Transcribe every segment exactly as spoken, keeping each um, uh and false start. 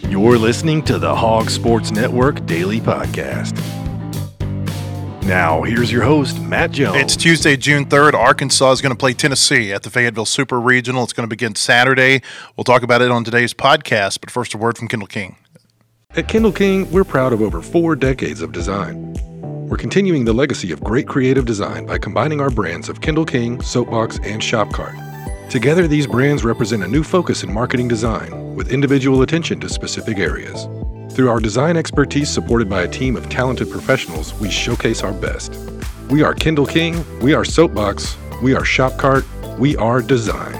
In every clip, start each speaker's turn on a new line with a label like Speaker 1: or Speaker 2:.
Speaker 1: You're listening to the Hog Sports Network Daily Podcast. Now, here's your host, Matt Jones.
Speaker 2: It's Tuesday, June third. Arkansas is going to play Tennessee at the Fayetteville Super Regional. It's going to begin Saturday. We'll talk about it on today's podcast, but first a word from Kendall King.
Speaker 1: At Kendall King, we're proud of over four decades of design. We're continuing the legacy of great creative design by combining our brands of Kendall King, Soapbox, and Shopcart. Together, these brands represent a new focus in marketing design, with individual attention to specific areas. Through our design expertise supported by a team of talented professionals, we showcase our best. We are Kendall King, we are Soapbox, we are Shopcart, we are design.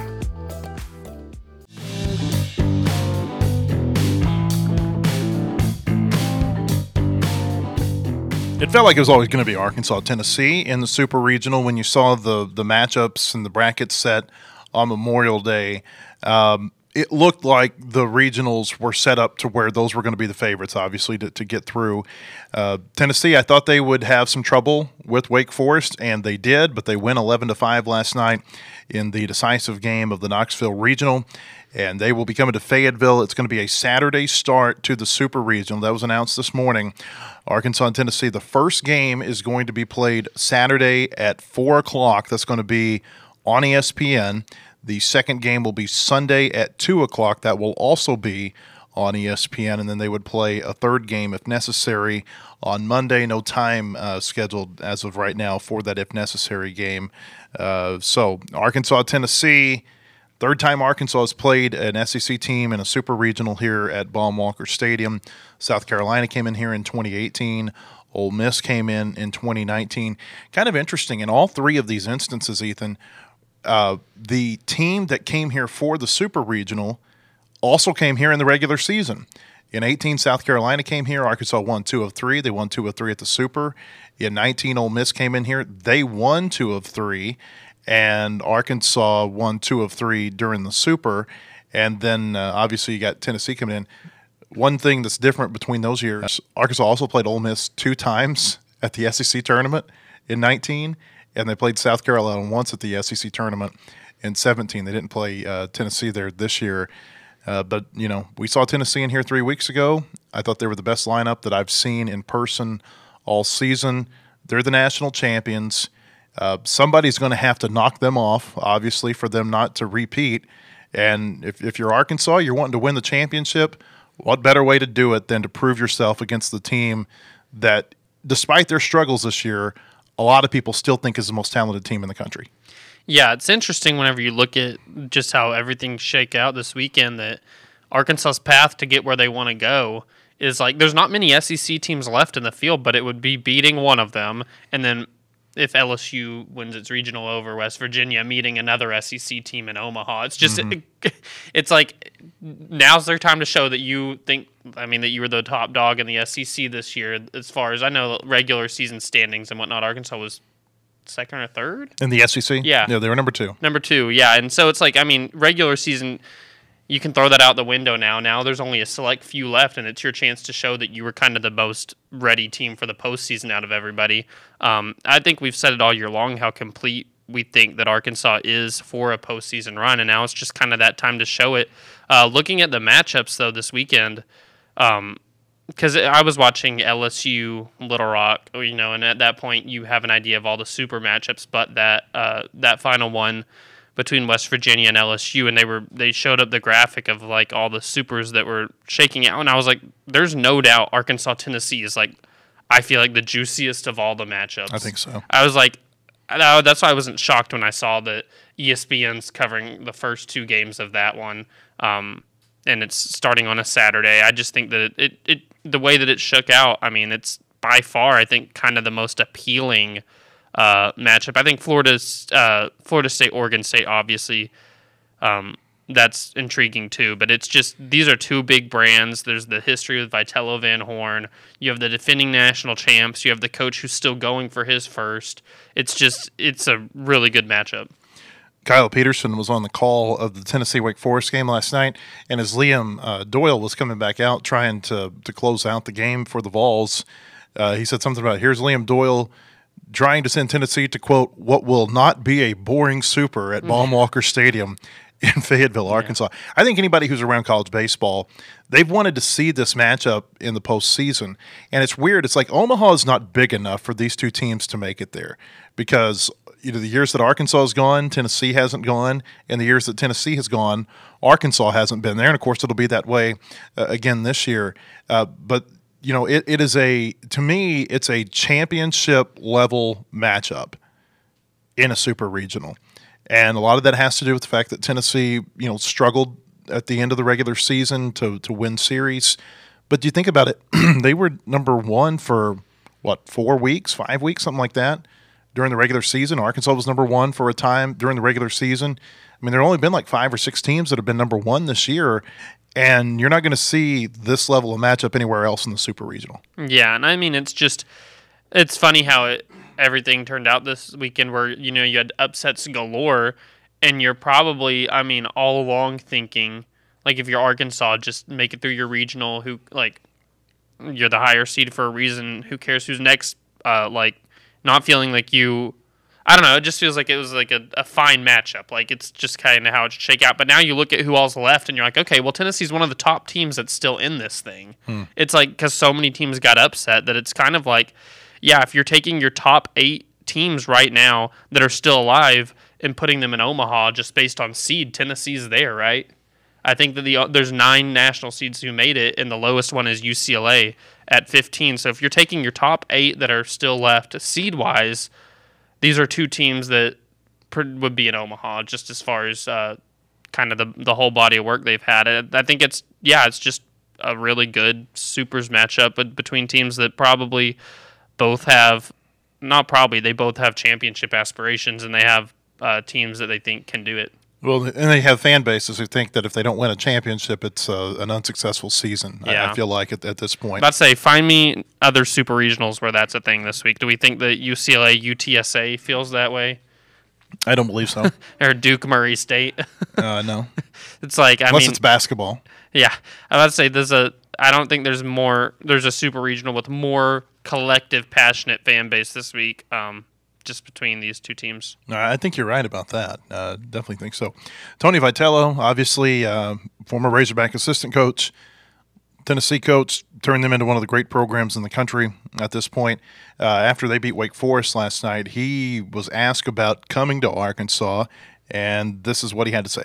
Speaker 2: It felt like it was always going to be Arkansas, Tennessee in the Super Regional when you saw the, the matchups and the brackets set on Memorial Day. Um, it looked like the regionals were set up to where those were going to be the favorites, obviously, to, to get through. Uh, Tennessee, I thought they would have some trouble with Wake Forest, and they did, but they win eleven to five last night in the decisive game of the Knoxville Regional, and they will be coming to Fayetteville. It's going to be a Saturday start to the Super Regional. That was announced this morning. Arkansas and Tennessee, the first game is going to be played Saturday at four o'clock. That's going to be on E S P N. The second game will be Sunday at two o'clock. That will also be on E S P N. And then they would play a third game if necessary on Monday. No time uh, scheduled as of right now for that if necessary game. Uh, so Arkansas, Tennessee, third time Arkansas has played an S E C team in a super regional here at Baum-Walker Stadium. South Carolina came in here in twenty eighteen. Ole Miss came in in twenty nineteen. Kind of interesting. In all three of these instances, Ethan, Uh, the team that came here for the Super Regional also came here in the regular season. In eighteen, South Carolina came here. Arkansas won two of three. They won two of three at the Super. In nineteen, Ole Miss came in here. They won two of three, and Arkansas won two of three during the Super. And then, uh, obviously, you got Tennessee coming in. One thing that's different between those years, Arkansas also played Ole Miss two times at the S E C tournament in nineteen. And they played South Carolina once at the S E C tournament in seventeen. They didn't play uh, Tennessee there this year. Uh, but, you know, we saw Tennessee in here three weeks ago. I thought they were the best lineup that I've seen in person all season. They're the national champions. Uh, somebody's going to have to knock them off, obviously, for them not to repeat. And if, if you're Arkansas, you're wanting to win the championship, what better way to do it than to prove yourself against the team that, despite their struggles this year, a lot of people still think is the most talented team in the country.
Speaker 3: Yeah, it's interesting whenever you look at just how everything shake out this weekend that Arkansas's path to get where they want to go is like there's not many S E C teams left in the field, but it would be beating one of them, and then if L S U wins its regional over West Virginia, meeting another S E C team in Omaha. It's just, mm-hmm. it, it's like now's their time to show that you think, I mean, that you were the top dog in the S E C this year. As far as I know, regular season standings and whatnot, Arkansas was second or third?
Speaker 2: In the S E C?
Speaker 3: Yeah.
Speaker 2: Yeah, they were number two.
Speaker 3: Number two, yeah. And so it's like, I mean, regular season, you can throw that out the window now. Now there's only a select few left, and it's your chance to show that you were kind of the most ready team for the postseason out of everybody. Um, I think we've said it all year long how complete we think that Arkansas is for a postseason run, and now it's just kind of that time to show it. Uh, looking at the matchups, though, this weekend, um, because I was watching L S U, Little Rock, you know, and at that point you have an idea of all the super matchups, but that uh, that final one between West Virginia and L S U, and they were they showed up the graphic of like all the supers that were shaking out, and I was like, there's no doubt Arkansas Tennessee is like, I feel like the juiciest of all the matchups.
Speaker 2: I think so.
Speaker 3: I was like, I, that's why I wasn't shocked when I saw that E S P N's covering the first two games of that one, um, and it's starting on a Saturday. I just think that it, it, it the way that it shook out, I mean, it's by far I think kind of the most appealing Uh, matchup. I think Florida's uh, Florida State, Oregon State, obviously, um, that's intriguing too. But it's just these are two big brands. There's the history with Vitello Van Horn. You have the defending national champs. You have the coach who's still going for his first. It's just it's a really good matchup.
Speaker 2: Kyle Peterson was on the call of the Tennessee Wake Forest game last night, and as Liam uh, Doyle was coming back out trying to to close out the game for the Vols, uh, he said something about here's Liam Doyle trying to send Tennessee to, quote, what will not be a boring super at Baum-Walker Stadium. in Fayetteville, Arkansas. Yeah. I think anybody who's around college baseball, they've wanted to see this matchup in the postseason. And it's weird. It's like Omaha is not big enough for these two teams to make it there because you know the years that Arkansas has gone, Tennessee hasn't gone, and the years that Tennessee has gone, Arkansas hasn't been there. And, of course, it'll be that way uh, again this year. Uh, but, you know, it, it is a – to me, it's a championship-level matchup in a super regional. And a lot of that has to do with the fact that Tennessee, you know, struggled at the end of the regular season to to win series. But do you think about it? They were number one for, what, four weeks, five weeks, something like that during the regular season. Arkansas was number one for a time during the regular season. I mean, there have only been like five or six teams that have been number one this year, and you're not going to see this level of matchup anywhere else in the super regional.
Speaker 3: Yeah, and I mean, it's just – it's funny how it – everything turned out this weekend where, you know, you had upsets galore, and you're probably, I mean, all along thinking, like, if you're Arkansas, just make it through your regional, who, like, you're the higher seed for a reason, who cares who's next, uh, like, not feeling like you, I don't know, it just feels like it was, like, a, a fine matchup, like, it's just kind of how it should shake out, but now you look at who all's left, and you're like, okay, well, Tennessee's one of the top teams that's still in this thing. Hmm. It's like, because so many teams got upset that it's kind of like, yeah, if you're taking your top eight teams right now that are still alive and putting them in Omaha just based on seed, Tennessee's there, right? I think that the there's nine national seeds who made it, and the lowest one is U C L A at fifteen. So if you're taking your top eight that are still left seed-wise, these are two teams that would be in Omaha just as far as uh, kind of the, the whole body of work they've had. I think it's, yeah, it's just a really good supers matchup between teams that probably – both have, not probably, they both have championship aspirations, and they have uh, teams that they think can do it.
Speaker 2: Well, and they have fan bases who think that if they don't win a championship, it's uh, an unsuccessful season, yeah. I, I feel like, at, at this point.
Speaker 3: I'd say, find me other super regionals where that's a thing this week. Do we think that U C L A, U T S A feels that way?
Speaker 2: I don't believe so.
Speaker 3: Or Duke Murray State?
Speaker 2: uh, no.
Speaker 3: It's like, I
Speaker 2: Unless
Speaker 3: mean.
Speaker 2: it's basketball.
Speaker 3: Yeah. I would say there's a, I don't think there's more, there's a super regional with more collective, passionate fan base this week, um, just between these two teams.
Speaker 2: I think you're right about that. Uh, definitely think so. Tony Vitello, obviously, uh, former Razorback assistant coach, Tennessee coach, turned them into one of the great programs in the country at this point. Uh, after they beat Wake Forest last night, he was asked about coming to Arkansas, and this is what he had to say.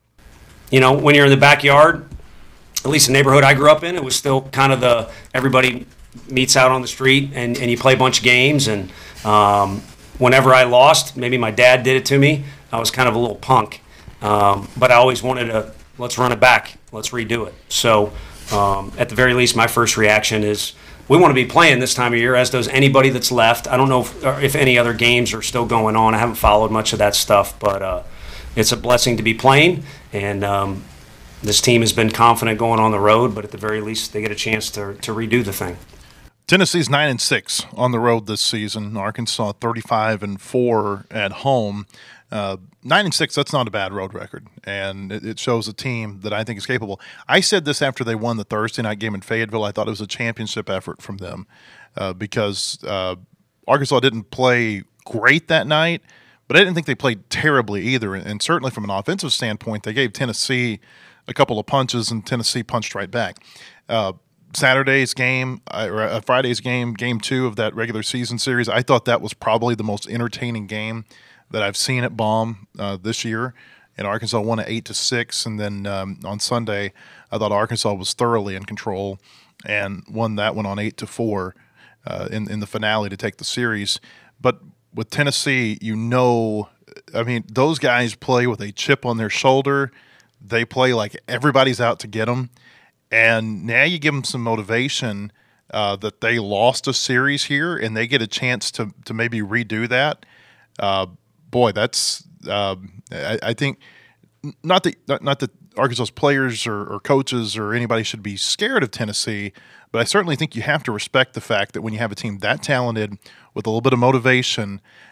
Speaker 4: You know, when you're in the backyard, at least the neighborhood I grew up in, it was still kind of the everybody – meets out on the street and, and you play a bunch of games, and um, whenever I lost, maybe my dad did it to me, I was kind of a little punk, um, but I always wanted to, let's run it back, let's redo it. So um, at the very least, my first reaction is we want to be playing this time of year, as does anybody that's left. I don't know if, if any other games are still going on. I haven't followed much of that stuff, but uh, it's a blessing to be playing, and um, this team has been confident going on the road, but at the very least, they get a chance to to redo the thing.
Speaker 2: Tennessee's nine and six on the road this season. Arkansas thirty-five and four at home. Uh, nine and six. That's not a bad road record, and it, it shows a team that I think is capable. I said this after they won the Thursday night game in Fayetteville. I thought it was a championship effort from them uh, because uh, Arkansas didn't play great that night, but I didn't think they played terribly either. And certainly from an offensive standpoint, they gave Tennessee a couple of punches, and Tennessee punched right back. Uh, Saturday's game, or uh, Friday's game, game two of that regular season series, I thought that was probably the most entertaining game that I've seen at Baum uh, this year. And Arkansas won at eight to six, and then um, on Sunday, I thought Arkansas was thoroughly in control and won that one on eight to four uh, in in the finale to take the series. But with Tennessee, you know, I mean, those guys play with a chip on their shoulder. They play like everybody's out to get them. And now you give them some motivation uh, that they lost a series here, and they get a chance to to maybe redo that. Uh, boy, that's uh, I, I think not that not, not that Arkansas's players or, or coaches or anybody should be scared of Tennessee, but I certainly think you have to respect the fact that when you have a team that talented with a little bit of motivation,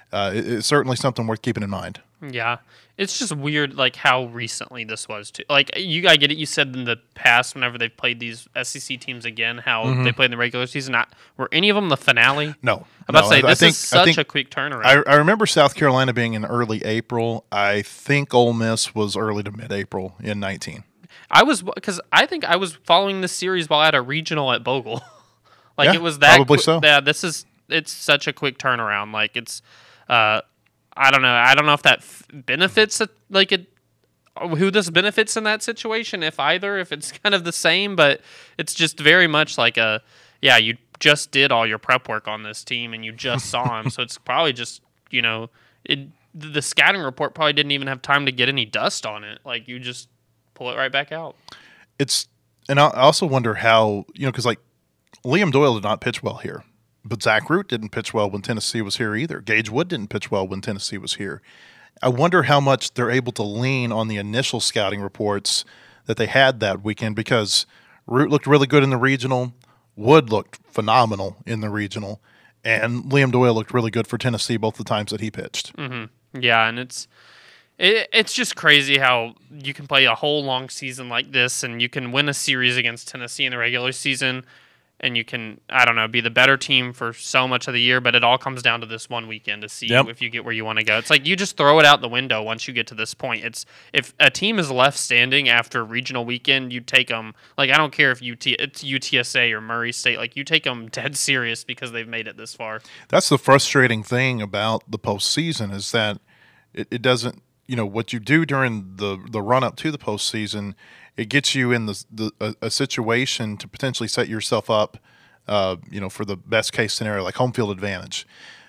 Speaker 2: uh, it, it's certainly something worth keeping in mind.
Speaker 3: Yeah. It's just weird, like, how recently this was, too. Like, you, I get it. You said in the past, whenever they've played these S E C teams again, how
Speaker 2: Mm-hmm.
Speaker 3: they played in the regular season. Not, were any of them the finale?
Speaker 2: No.
Speaker 3: I'm about
Speaker 2: no,
Speaker 3: to say,
Speaker 2: I- I
Speaker 3: this
Speaker 2: think-
Speaker 3: is
Speaker 2: I
Speaker 3: such
Speaker 2: think-
Speaker 3: a quick turnaround.
Speaker 2: I, I remember South Carolina being in early April. I think Ole Miss was early to mid-April in nineteen.
Speaker 3: I was, because I think I was following this series while at a regional at Bogle. like,
Speaker 2: Yeah,
Speaker 3: it was that
Speaker 2: probably
Speaker 3: qui-
Speaker 2: so.
Speaker 3: Yeah, this is, it's such a quick turnaround. Like, it's, uh, I don't know. I don't know if that f- benefits, it, like, it, who this benefits in that situation, if either, if it's kind of the same, but it's just very much like a, yeah, you just did all your prep work on this team and you just saw him. So it's probably just, you know, it, the scouting report probably didn't even have time to get any dust on it. Like, you just pull it right back out.
Speaker 2: It's and I also wonder how, you know, because like Liam Doyle did not pitch well here, but Zach Root didn't pitch well when Tennessee was here either. Gage Wood didn't pitch well when Tennessee was here. I wonder how much they're able to lean on the initial scouting reports that they had that weekend, because Root looked really good in the regional, Wood looked phenomenal in the regional, and Liam Doyle looked really good for Tennessee both the times that he pitched.
Speaker 3: Yeah, and it's it, it's just crazy how you can play a whole long season like this, and you can win a series against Tennessee in the regular season, and you can, I don't know, be the better team for so much of the year, but it all comes down to this one weekend to see
Speaker 2: Yep.
Speaker 3: if you get where you want to go. It's like you just throw it out the window once you get to this point. It's if a team is left standing after a regional weekend, you take them, like, I don't care if U T, it's U T S A or Murray State, like, you take them dead serious because they've made it this far.
Speaker 2: That's the frustrating thing about the postseason, is that it, it doesn't, you know, what you do during the, the run up to the postseason, it gets you in the, the a, a situation to potentially set yourself up, uh, you know, for the best case scenario, like home field advantage.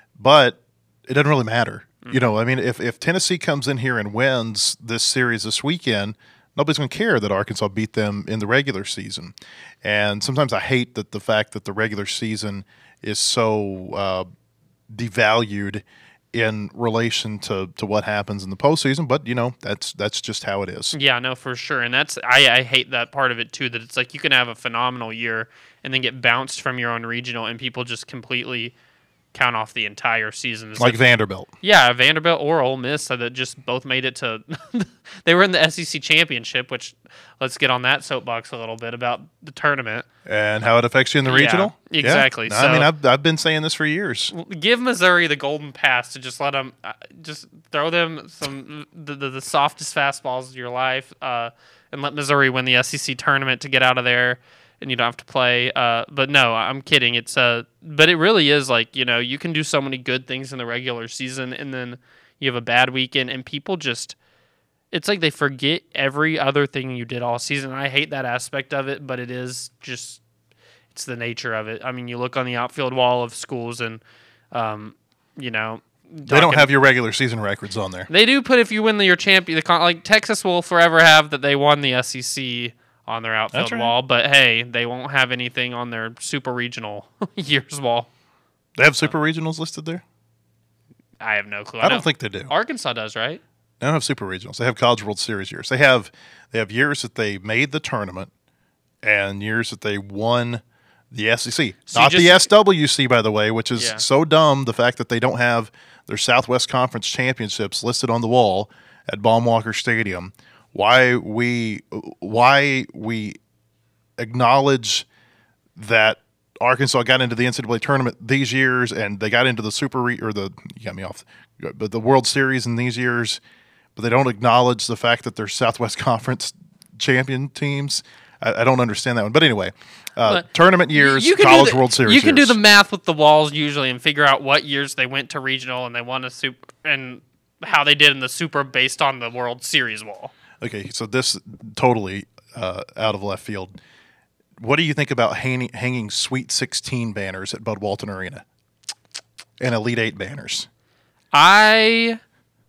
Speaker 2: But it doesn't really matter. Mm-hmm. You know, I mean, if, if Tennessee comes in here and wins this series this weekend, nobody's going to care that Arkansas beat them in the regular season. And sometimes I hate that the fact that the regular season is so uh, devalued in relation to, to what happens in the postseason, but you know, that's that's just how it is.
Speaker 3: Yeah, no, for sure. And that's I, I hate that part of it too, that it's like you can have a phenomenal year and then get bounced from your own regional and people just completely count off the entire season. It's
Speaker 2: Like Vanderbilt.
Speaker 3: Yeah, Vanderbilt or Ole Miss so that just both made it to they were in the S E C championship, which let's get on that soapbox a little bit about the tournament.
Speaker 2: And how it affects you in the
Speaker 3: Yeah,
Speaker 2: regional?
Speaker 3: exactly.
Speaker 2: Yeah. I
Speaker 3: So-
Speaker 2: mean, I've, I've been saying this for years.
Speaker 3: Give Missouri the golden pass to just let them, uh, just throw them some the, the, the softest fastballs of your life, uh, and let Missouri win the S E C tournament to get out of there, and you don't have to play. Uh, but no, I'm kidding. It's uh, but it really is like, you know, you can do so many good things in the regular season, and then you have a bad weekend, and people just, it's like they forget every other thing you did all season. I hate that aspect of it, but it is just. It's the nature of it. I mean, you look on the outfield wall of schools, and um, you know
Speaker 2: They don't have your regular season records on there.
Speaker 3: They do put if you win the, your champion, the con- like Texas will forever have that they won the S E C on their outfield
Speaker 2: That's right.
Speaker 3: wall, but hey, they won't have anything on their super regional years wall.
Speaker 2: They have super regionals listed there?
Speaker 3: I have no clue.
Speaker 2: I don't
Speaker 3: know
Speaker 2: think they do.
Speaker 3: Arkansas does, right?
Speaker 2: They don't have super regionals. They have College World Series years. They have they have years that they made the tournament and years that they won the S E C.
Speaker 3: So you
Speaker 2: Not the
Speaker 3: just-
Speaker 2: S W C, by the way, which is
Speaker 3: Yeah.
Speaker 2: so dumb, the fact that they don't have their Southwest Conference championships listed on the wall at Baum-Walker Stadium. Why we why we acknowledge that Arkansas got into the N C double A tournament these years, and they got into the Super Re- or the you got me off, but the World Series in these years, but they don't acknowledge the fact that they're Southwest Conference champion teams. I, I don't understand that one, but anyway, uh,
Speaker 3: But
Speaker 2: tournament years,
Speaker 3: You can do
Speaker 2: College
Speaker 3: the-
Speaker 2: World Series.
Speaker 3: You can
Speaker 2: years.
Speaker 3: do the math with the walls usually and figure out what years they went to regional and they won a super and how they did in the super based on the World Series wall.
Speaker 2: Okay, so this totally uh, out of left field. What do you think about hanging, hanging Sweet sixteen banners at Bud Walton Arena and Elite Eight banners?
Speaker 3: I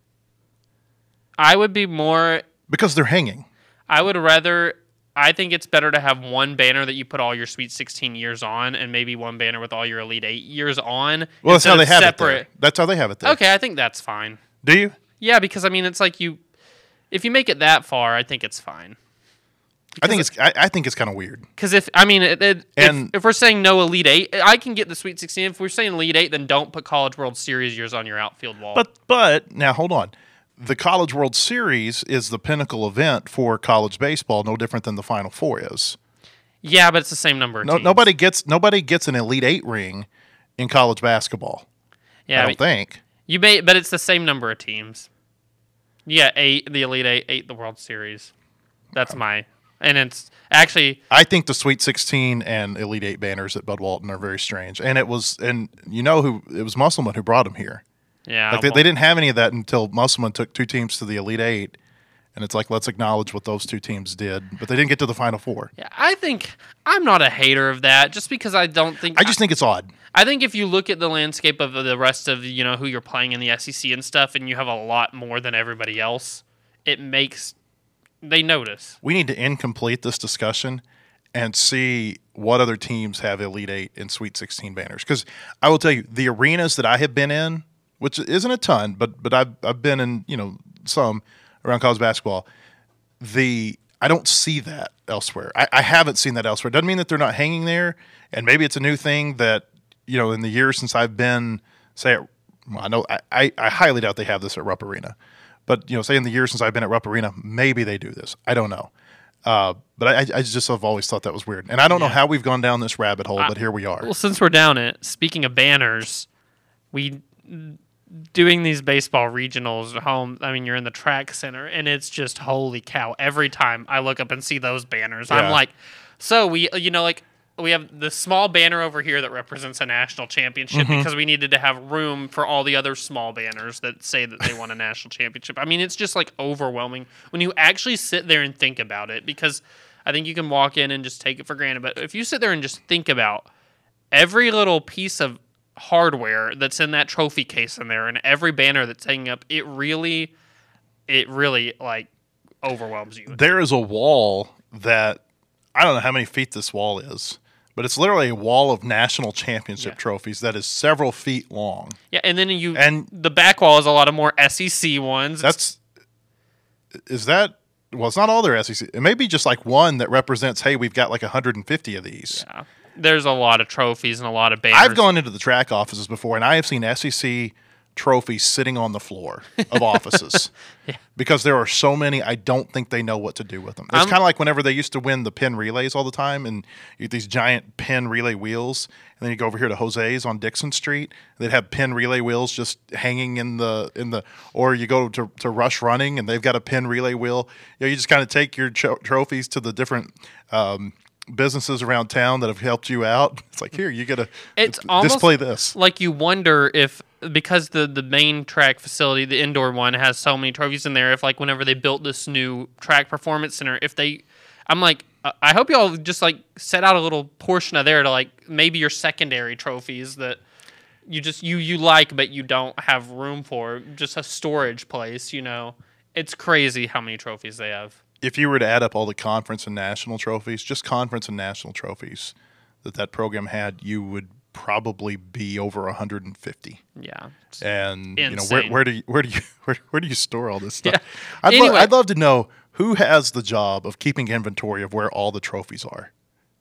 Speaker 3: I would be more
Speaker 2: Because they're hanging.
Speaker 3: I would rather I think it's better to have one banner that you put all your Sweet sixteen years on and maybe one banner with all your Elite eight years on.
Speaker 2: Well, that's
Speaker 3: instead
Speaker 2: how they
Speaker 3: of
Speaker 2: have
Speaker 3: separate.
Speaker 2: it there. That's how they have it there.
Speaker 3: Okay, I think that's fine.
Speaker 2: Do you?
Speaker 3: Yeah, because I mean it's like you if you make it that far, I think it's fine.
Speaker 2: I think it's I, I think it's kind of weird.
Speaker 3: Because if I mean, it, it,
Speaker 2: And-
Speaker 3: if, if we're saying no Elite Eight, I can get the Sweet Sixteen. If we're saying Elite Eight, then don't put College World Series years on your outfield wall.
Speaker 2: But but now hold on. The College World Series is the pinnacle event for college baseball, no different than the Final Four is.
Speaker 3: yeah, but it's the same number of
Speaker 2: No,
Speaker 3: teams.
Speaker 2: nobody gets nobody gets an Elite Eight ring in college basketball.
Speaker 3: Yeah,
Speaker 2: I
Speaker 3: I
Speaker 2: don't
Speaker 3: mean,
Speaker 2: think.
Speaker 3: you may, but it's the same number of teams. Yeah, eight the Elite Eight, eight the World Series. That's my, and it's actually
Speaker 2: I think the Sweet sixteen and Elite Eight banners at Bud Walton are very strange. And it was, and you know who it was Musselman who brought them here.
Speaker 3: yeah.
Speaker 2: Like they,
Speaker 3: well,
Speaker 2: they didn't have any of that until Musselman took two teams to the Elite Eight, and it's like let's acknowledge what those two teams did, but they didn't get to the Final Four.
Speaker 3: yeah, I think I'm not a hater of that, just because I don't think
Speaker 2: I just think it's odd.
Speaker 3: I think if you look at the landscape of the rest of you know who you're playing in the S E C and stuff, and you have a lot more than everybody else, it makes they notice.
Speaker 2: We need to incomplete this discussion and see what other teams have Elite Eight and Sweet sixteen banners. Because I will tell you, the arenas that I have been in, which isn't a ton, but but I've I've been in you know some around college basketball. The I don't see that elsewhere. I, I haven't seen that elsewhere. Doesn't mean that they're not hanging there, and maybe it's a new thing that you know in the years since I've been say at, well, I know I, I, I highly doubt they have this at Rupp Arena, but you know say in the years since I've been at Rupp Arena, maybe they do this. I don't know. Uh, but I, I just have always thought that was weird, and I don't know how we've gone down this rabbit hole, but here we are.
Speaker 3: Well, since we're down it, speaking of banners, we doing these baseball regionals at home. I mean, you're in the track center, and it's just holy cow! Every time I look up and see those banners,
Speaker 2: Yeah.
Speaker 3: I'm like, so we, you know, like we have the small banner over here that represents a national championship
Speaker 2: Mm-hmm.
Speaker 3: because we needed to have room for all the other small banners that say that they won a national championship. I mean, it's just like overwhelming when you actually sit there and think about it, because I think you can walk in and just take it for granted. But if you sit there and just think about every little piece of hardware that's in that trophy case in there and every banner that's hanging up, it really, it really like overwhelms you.
Speaker 2: There is a wall that I don't know how many feet this wall is, but it's literally a wall of national championship
Speaker 3: Yeah.
Speaker 2: trophies that is several feet long.
Speaker 3: Yeah, and then you
Speaker 2: And-
Speaker 3: the back wall is a lot of more S E C ones.
Speaker 2: That's is that well, it's not all their S E C. It may be just like one that represents, hey, we've got like one hundred fifty of these.
Speaker 3: Yeah. There's a lot of trophies and a lot of banners.
Speaker 2: I've gone into the track offices before, and I have seen S E C trophies sitting on the floor of offices because there are so many. I don't think they know what to do with them. It's
Speaker 3: I'm-
Speaker 2: kind of like whenever they used to win the pin relays all the time, and you get these giant pin relay wheels, and then you go over here to Jose's on Dixon Street. And they'd have pin relay wheels just hanging in the in the, or you go to, to Rush Running, and they've got a pin relay wheel. You know, you just kind of take your cho- trophies to the different. Um, businesses around town that have helped you out. It's like, here, you get to
Speaker 3: It's almost
Speaker 2: display this.
Speaker 3: like you wonder if, because the the main track facility, the indoor one, has so many trophies in there, if like whenever they built this new track performance center, if they, I'm like, uh, I hope y'all just like set out a little portion of there to like maybe your secondary trophies that you just you you like but you don't have room for, just a storage place. You know, it's crazy how many trophies they have.
Speaker 2: If you were to add up all the conference and national trophies, just conference and national trophies that that program had, you would probably be over one hundred fifty.
Speaker 3: Yeah. It's-
Speaker 2: And you know where,
Speaker 3: Insane.
Speaker 2: where do you where do you where, where do you store all this stuff?
Speaker 3: Yeah.
Speaker 2: I'd, lo-
Speaker 3: Anyway.
Speaker 2: I'd love to know who has the job of keeping inventory of where all the trophies are.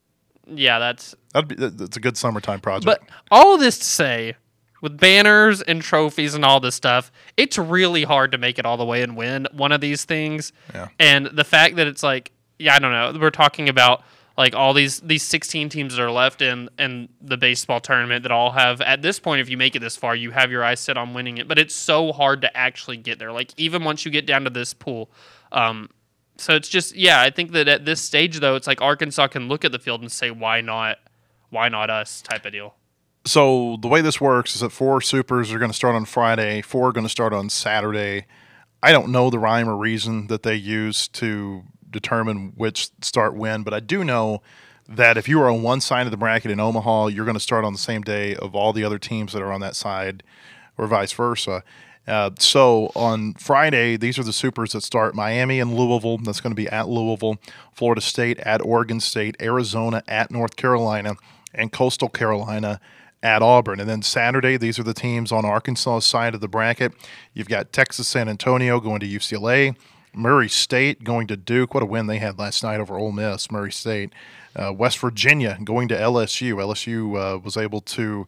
Speaker 3: yeah, that's.
Speaker 2: That'd be that- that's a good summertime project.
Speaker 3: But all of this to say, with banners and trophies and all this stuff, it's really hard to make it all the way and win one of these things.
Speaker 2: Yeah.
Speaker 3: And the fact that it's like, yeah, I don't know. We're talking about like all these these sixteen teams that are left in in the baseball tournament that all have, at this point, if you make it this far, you have your eyes set on winning it. But it's so hard to actually get there. Like even once you get down to this pool. Um, so it's just, yeah, I think that at this stage though, it's like Arkansas can look at the field and say, why not, why not us type of deal.
Speaker 2: So the way this works is that four supers are going to start on Friday, four are going to start on Saturday. I don't know the rhyme or reason that they use to determine which start when, but I do know that if you are on one side of the bracket in Omaha, you're going to start on the same day of all the other teams that are on that side, or vice versa. Uh, so on Friday, these are the supers that start: Miami and Louisville. That's going to be at Louisville. Florida State at Oregon State. Arizona at North Carolina. And Coastal Carolina at Auburn. And then Saturday, these are the teams on Arkansas' side of the bracket. You've got Texas San Antonio going to U C L A. Murray State going to Duke. What a win they had last night over Ole Miss, Murray State. Uh, West Virginia going to L S U. L S U uh, was able to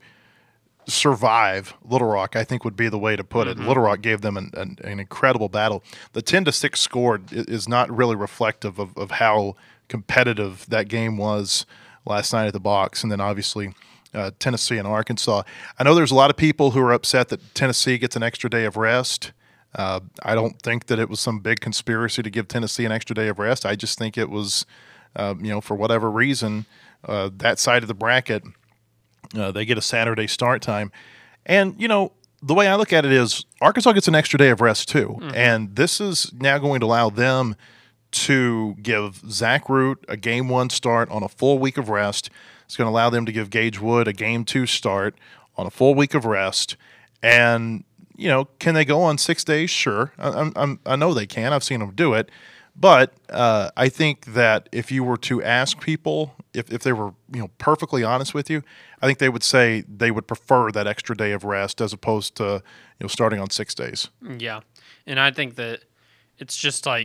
Speaker 2: survive Little Rock, I think would be the way to put it.
Speaker 3: Mm-hmm.
Speaker 2: Little Rock gave them an, an, an incredible battle. The ten to six score is not really reflective of, of how competitive that game was last night at the box. And then obviously uh, Tennessee and Arkansas. I know there's a lot of people who are upset that Tennessee gets an extra day of rest. Uh, I don't think that it was some big conspiracy to give Tennessee an extra day of rest. I just think it was, uh, you know, for whatever reason, uh, that side of the bracket, uh, they get a Saturday start time. And, you know, the way I look at it is Arkansas gets an extra day of rest too. Mm-hmm. And this is now going to allow them to give Zach Root a game one start on a full week of rest. It's going to allow them to give Gage Wood a game two start on a full week of rest. And, you know, can they go on six days? Sure. I, I'm, I know they can. I've seen them do it. But uh, I think that if you were to ask people, if, if they were, you know, perfectly honest with you, I think they would say they would prefer that extra day of rest as opposed to, you know, starting on six days.
Speaker 3: Yeah. And I think that it's just like,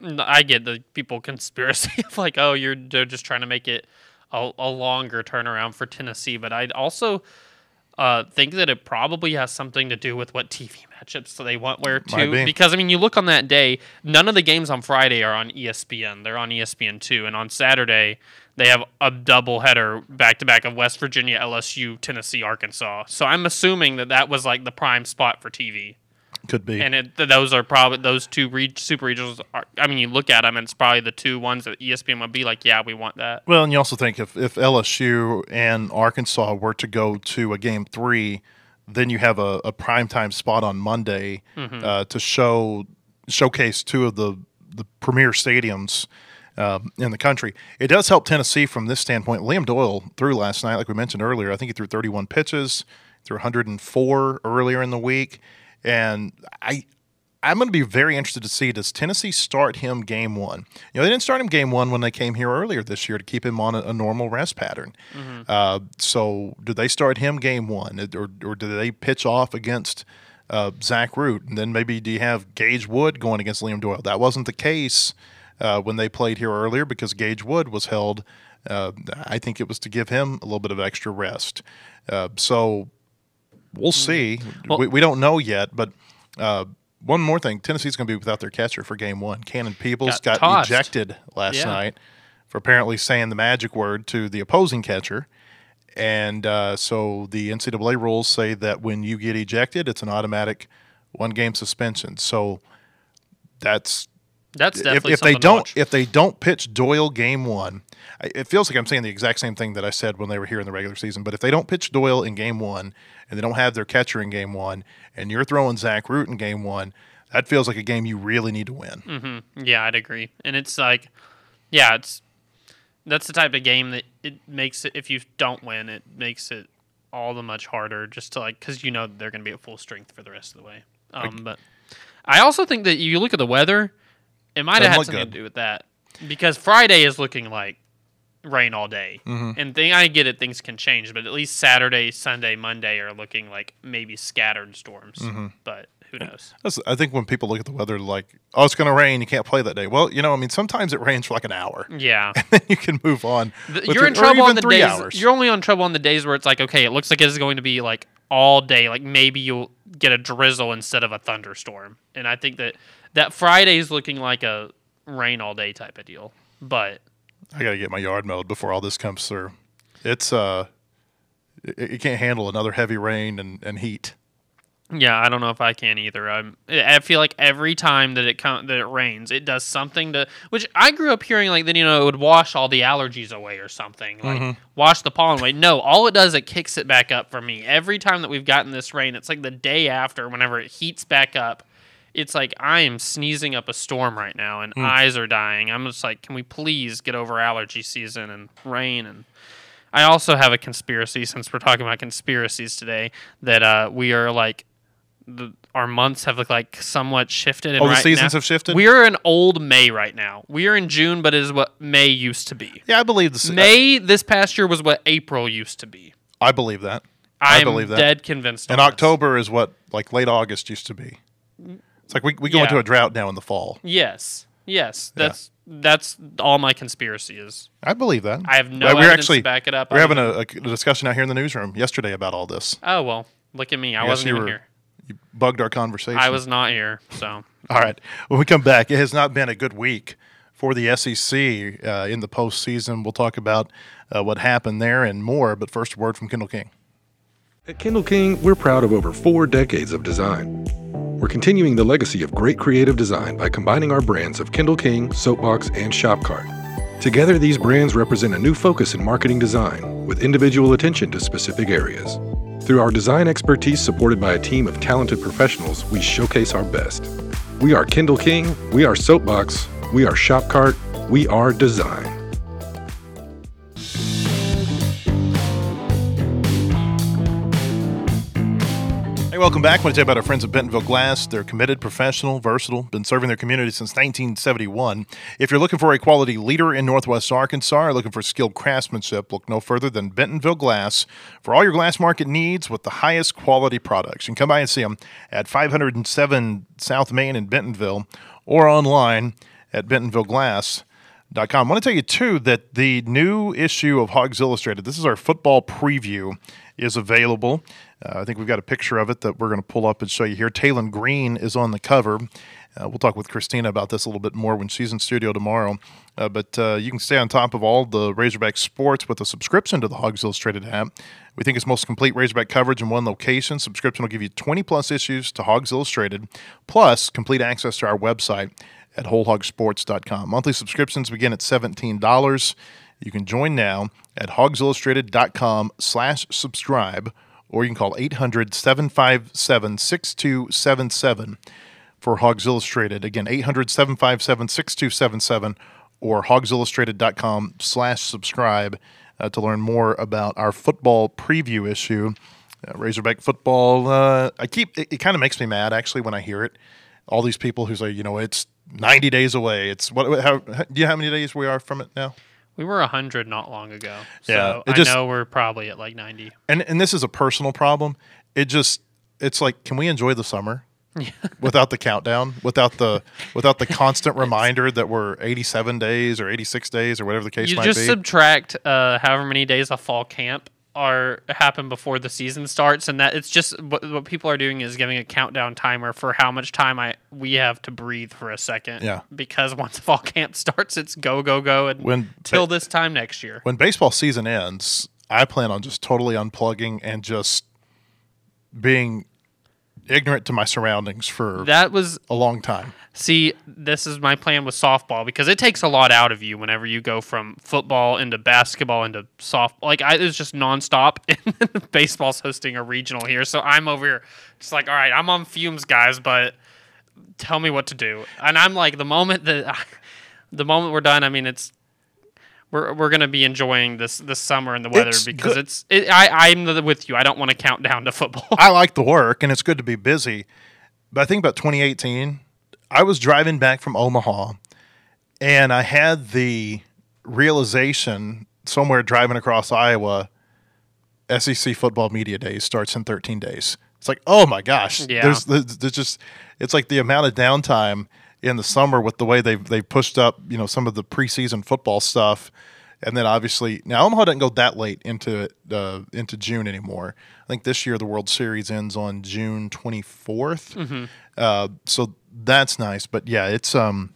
Speaker 3: I get the people conspiracy of like, oh, you're they're just trying to make it a, a longer turnaround for Tennessee. But I'd also uh, think that it probably has something to do with what T V matchups they want where too.
Speaker 2: Be.
Speaker 3: Because, I mean, you look on that day, none of the games on Friday are on E S P N. They're on E S P N two. And on Saturday, they have a doubleheader back-to-back of West Virginia, L S U, Tennessee, Arkansas. So I'm assuming that that was like the prime spot for T V.
Speaker 2: Could be.
Speaker 3: And it, those are probably, those two re- super regionals, are, I mean, you look at them, and it's probably the two ones that E S P N would be like, yeah, we want that.
Speaker 2: Well, and you also think if, if L S U and Arkansas were to go to a game three, then you have a, a primetime spot on Monday mm-hmm. uh, to show showcase two of the, the premier stadiums um, in the country. It does help Tennessee from this standpoint. Liam Doyle threw last night, like we mentioned earlier. I think he threw thirty-one pitches, threw one hundred four earlier in the week. And I, I'm going to be very interested to see, does Tennessee start him game one? You know, they didn't start him game one when they came here earlier this year to keep him on a, a normal rest pattern. Mm-hmm. Uh, so do they start him game one, or, or do they pitch off against uh, Zach Root? And then maybe do you have Gage Wood going against Liam Doyle? That wasn't the case uh, when they played here earlier because Gage Wood was held. Uh, I think it was to give him a little bit of extra rest. Uh, so we'll see. Well, we, we don't know yet, but uh, one more thing. Tennessee's going to be without their catcher for game one. Cannon Peebles got, got ejected last yeah. night for apparently saying the magic word to the opposing catcher. And uh, so the N C double A rules say that when you get ejected, it's an automatic one-game suspension. So that's
Speaker 3: that's definitely
Speaker 2: if, if
Speaker 3: something
Speaker 2: they don't
Speaker 3: to watch.
Speaker 2: if they don't pitch Doyle game one. It feels like I'm saying the exact same thing that I said when they were here in the regular season. But if they don't pitch Doyle in game one and they don't have their catcher in game one and you're throwing Zach Root in game one, that feels like a game you really need to win.
Speaker 3: Mm-hmm. Yeah, I'd agree. And it's like, yeah, it's that's the type of game that it makes it, if you don't win, it makes it all the much harder just to like, because you know they're going to be at full strength for the rest of the way. Um, like, but I also think that you look at the weather, it might have had something good. to do with that. Because Friday is looking like rain all day. Mm-hmm. And thing, I get it, things can change, but at least Saturday, Sunday, Monday are looking like maybe scattered storms. Mm-hmm. But who knows?
Speaker 2: That's, I think when people look at the weather, like, oh, it's going to rain, you can't play that day. Well, you know, I mean, sometimes it rains for like an hour.
Speaker 3: Yeah.
Speaker 2: And then you can move on.
Speaker 3: The, you're in trouble on the days. Hours. You're only on trouble on the days where it's like, okay, it looks like it's going to be like all day. Like maybe you'll get a drizzle instead of a thunderstorm. And I think that that Friday is looking like a rain all day type of deal. But
Speaker 2: I got to get my yard mowed before all this comes through. It's uh, it, it can't handle another heavy rain and, and heat.
Speaker 3: Yeah, I don't know if I can either. I'm, I feel like every time that it com- that it rains, it does something to. Which I grew up hearing like then you know it would wash all the allergies away or something, like mm-hmm. wash the pollen away. No, all it does it kicks it back up for me. Every time that we've gotten this rain, it's like the day after, whenever it heats back up. It's like I am sneezing up a storm right now, and mm. eyes are dying. I'm just like, can we please get over allergy season and rain? And I also have a conspiracy, since we're talking about conspiracies today, that uh, we are like, the, our months have like somewhat shifted. And
Speaker 2: oh, the
Speaker 3: right
Speaker 2: seasons
Speaker 3: now,
Speaker 2: have shifted?
Speaker 3: We are in old May right now. We are in June, but it is what May used to be.
Speaker 2: Yeah, I believe this.
Speaker 3: May this past year was what April used to be.
Speaker 2: I believe that.
Speaker 3: I'm
Speaker 2: I believe that.
Speaker 3: dead convinced.
Speaker 2: And October is what like late August used to be. It's like we, we go
Speaker 3: Yeah.
Speaker 2: into a drought now in the fall.
Speaker 3: Yes. Yes. That's that's all my conspiracy is.
Speaker 2: I believe that.
Speaker 3: I have no
Speaker 2: Well, we're
Speaker 3: evidence
Speaker 2: actually,
Speaker 3: to back it up.
Speaker 2: We're having
Speaker 3: other
Speaker 2: a, a discussion out here in the newsroom yesterday about all this.
Speaker 3: than- Oh well, look at me. I
Speaker 2: Yes,
Speaker 3: wasn't
Speaker 2: you
Speaker 3: even
Speaker 2: were-
Speaker 3: here.
Speaker 2: You bugged our conversation.
Speaker 3: I was not here. So
Speaker 2: All right. When we come back, it has not been a good week for the S E C uh, in the postseason. We'll talk about uh, what happened there and more. But first, a word from Kendall King.
Speaker 1: At Kendall King, we're proud of over four decades of design. We're continuing the legacy of great creative design by combining our brands of Kendall King, Soapbox, and Shopcart. Together, these brands represent a new focus in marketing design with individual attention to specific areas. Through our design expertise supported by a team of talented professionals, we showcase our best. We are Kendall King, we are Soapbox, we are Shopcart, we are design.
Speaker 2: Hey, welcome back. I want to tell you about our friends at Bentonville Glass. They're committed, professional, versatile, been serving their community since nineteen seventy-one. If you're looking for a quality leader in Northwest Arkansas or looking for skilled craftsmanship, look no further than Bentonville Glass for all your glass market needs with the highest quality products. You can come by and see them at five oh seven South Main in Bentonville or online at bentonville glass dot com. I want to tell you, too, that the new issue of Hogs Illustrated, this is our football preview, is available. Uh, I think we've got a picture of it that we're going to pull up and show you here. Talon Green is on the cover. Uh, we'll talk with Christina about this a little bit more when she's in studio tomorrow. Uh, but uh, you can stay on top of all the Razorback sports with a subscription to the Hogs Illustrated app. We think it's most complete Razorback coverage in one location. Subscription will give you twenty-plus issues to Hogs Illustrated, plus complete access to our website at whole hog sports dot com. Monthly subscriptions begin at seventeen dollars. You can join now at hogs illustrated dot com slash subscribe, or you can call eight hundred, seven five seven, six two seven seven for Hogs Illustrated. Again, eight hundred, seven five seven, six two seven seven or hogs illustrated dot com slash subscribe uh, to learn more about our football preview issue. Uh, Razorback football, uh, I keep it, it kind of makes me mad, actually, when I hear it. All these people who say, you know, it's ninety days away. It's what? How, do you know how many days we are from it now?
Speaker 3: we were a hundred not long ago. So
Speaker 2: Yeah, it
Speaker 3: I
Speaker 2: just-
Speaker 3: know we're probably at like ninety.
Speaker 2: And and this is a personal problem. It just it's like, can we enjoy the summer without the countdown, without the without the constant reminder that we're eighty-seven days or eighty-six days or whatever the case
Speaker 3: You
Speaker 2: might
Speaker 3: just
Speaker 2: be?
Speaker 3: subtract uh, however many days of fall camp are happen before the season starts, and that it's just what, what people are doing is giving a countdown timer for how much time I we have to breathe for a second.
Speaker 2: Yeah.
Speaker 3: Because once fall camp starts, it's go go go and
Speaker 2: When-
Speaker 3: till this time next year.
Speaker 2: When baseball season ends, I plan on just totally unplugging and just being ignorant to my surroundings for
Speaker 3: That was
Speaker 2: a long time.
Speaker 3: See, this is my plan with softball because it takes a lot out of you whenever you go from football into basketball into softball. Like, I, it's just nonstop. And baseball's hosting a regional here, so I'm over here just like, all right, I'm on fumes, guys, but tell me what to do. And I'm like, the moment that the moment we're done, I mean, it's we're we're gonna be enjoying this this summer and the weather
Speaker 2: It's
Speaker 3: because
Speaker 2: good.
Speaker 3: it's it, I I'm the- with you. I don't want to count down to football.
Speaker 2: I like the work, and it's good to be busy. But I think about twenty eighteen, I was driving back from Omaha, and I had the realization somewhere driving across Iowa, S E C football media days starts in thirteen days. It's like, oh my gosh,
Speaker 3: Yeah.
Speaker 2: there's, there's, there's just, it's like the amount of downtime in the summer with the way they've, they pushed up, you know, some of the preseason football stuff. And then obviously now Omaha doesn't go that late into it, uh, into June anymore. I think this year the World Series ends on June twenty-fourth.
Speaker 3: Mm-hmm.
Speaker 2: Uh, so that's nice. But yeah, it's um,